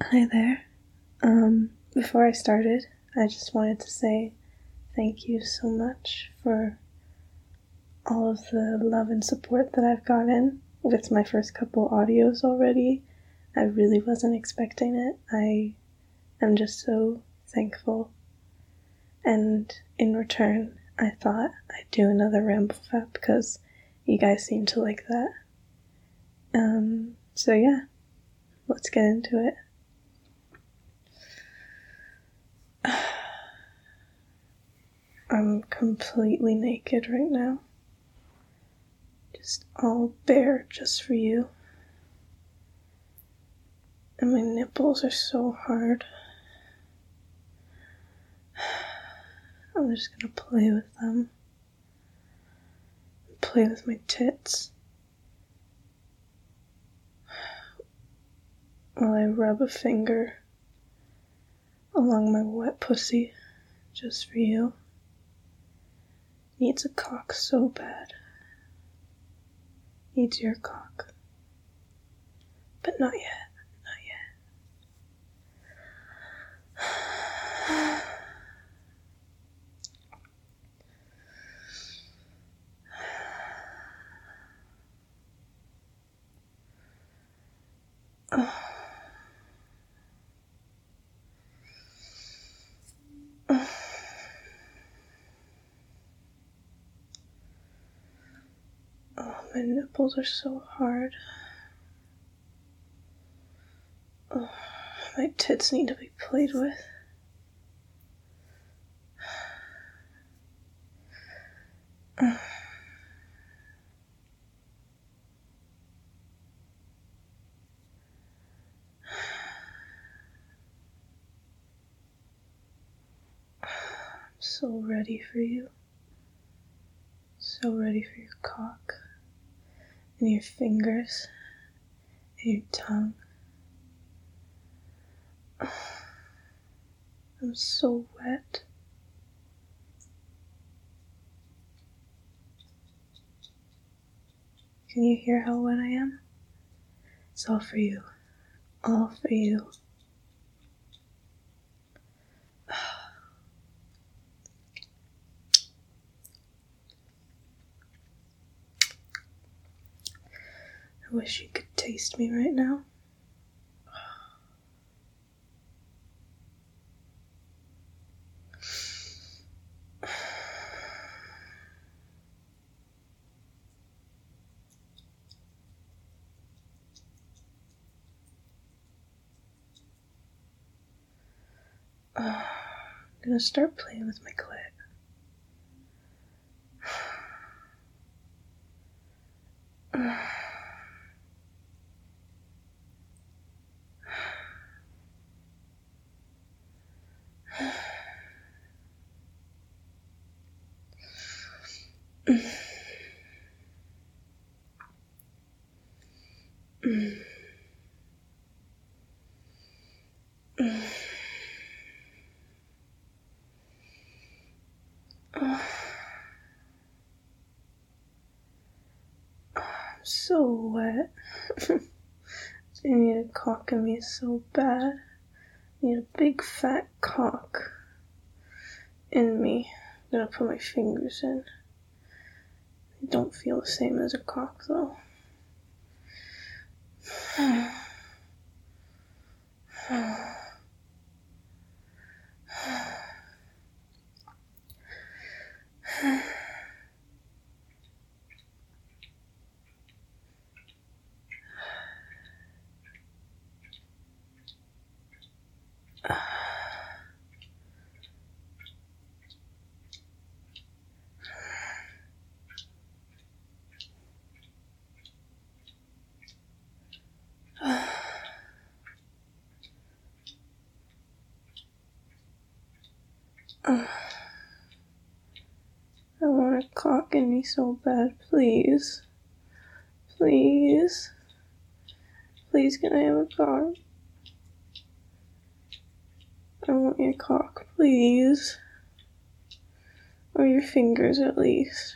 Hi there. Before I started, I just wanted to say thank you so much for all of the love and support that I've gotten with my first couple audios already. I really wasn't expecting it. I am just so thankful. And in return, I thought I'd do another ramble fap because you guys seem to like that. So yeah, let's get into it. I'm completely naked right now. Just all bare just for you. And my nipples are so hard. I'm just gonna play with them. Play with my tits. While I rub a finger along my wet pussy just for you. Needs a cock so bad. Needs your cock. But not yet. Oh, my nipples are so hard. Oh, my tits need to be played with. I'm so ready for you. So ready for your cock. And your fingers. And your tongue. I'm so wet. Can you hear how wet I am? It's all for you. All for you. I wish you could taste me right now. I'm gonna start playing with my clit. I'm so wet. I need a cock in me so bad. I need a big fat cock in me. I'm gonna put my fingers in. They don't feel the same as a cock though. I want a cock in me so bad, please. Please. Please, can I have a cock? I want your cock, please. Or your fingers, at least.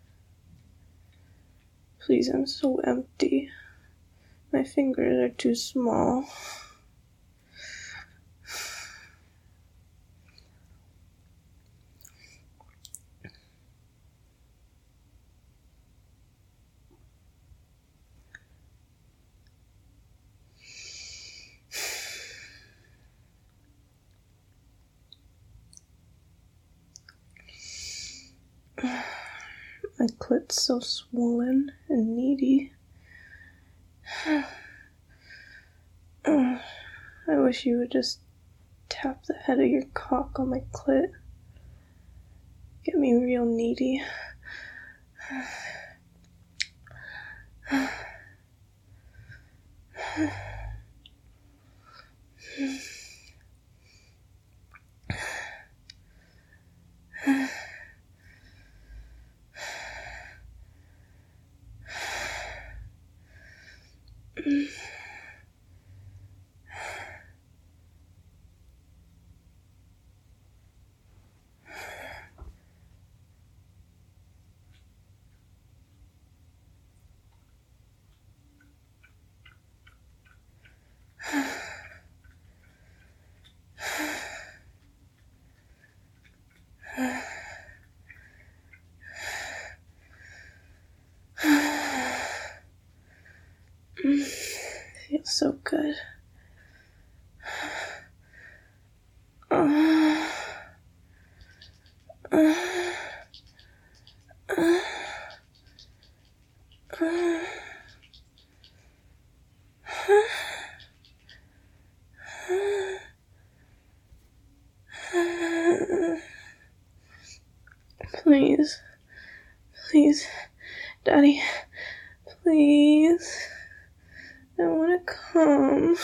Please, I'm so empty. My fingers are too small. My clit's so swollen and needy. I wish you would just tap the head of your cock on my clit. Get me real needy. Feels so good. Please, please, Daddy, please, I want to come.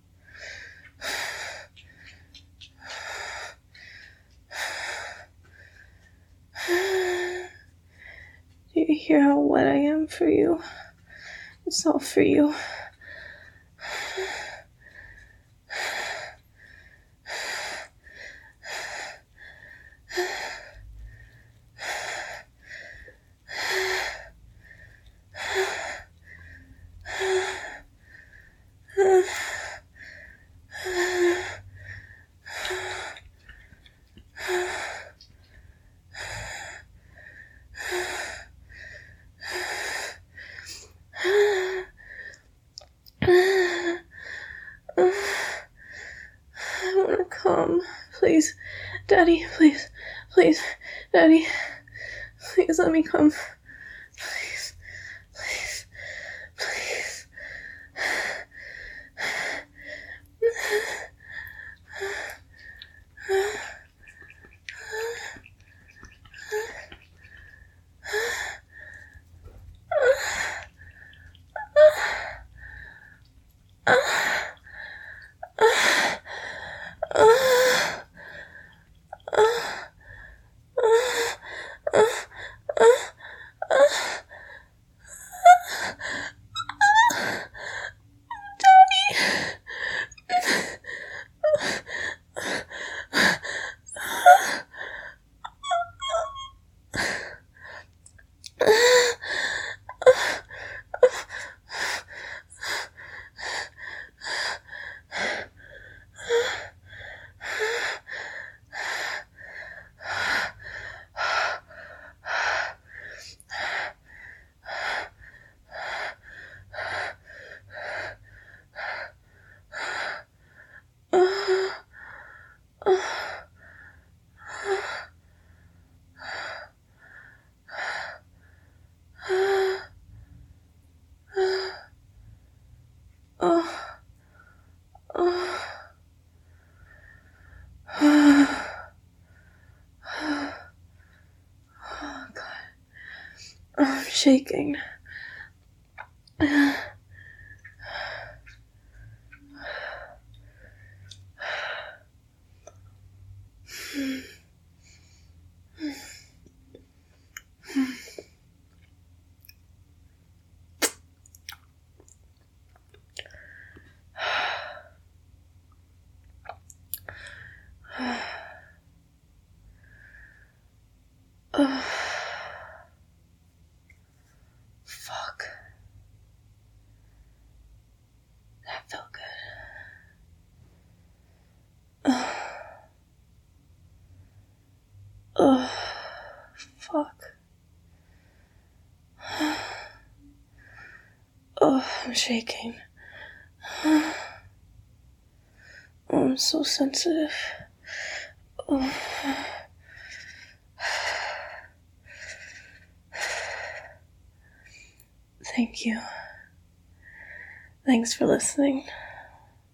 Do you hear how wet I am for you? It's all for you. I want to come. Please, Daddy, please, please, Daddy, please let me come. Please, please, please. I'm shaking. Fuck. That felt good. Fuck. I'm shaking. I'm so sensitive. Thank you. Thanks for listening.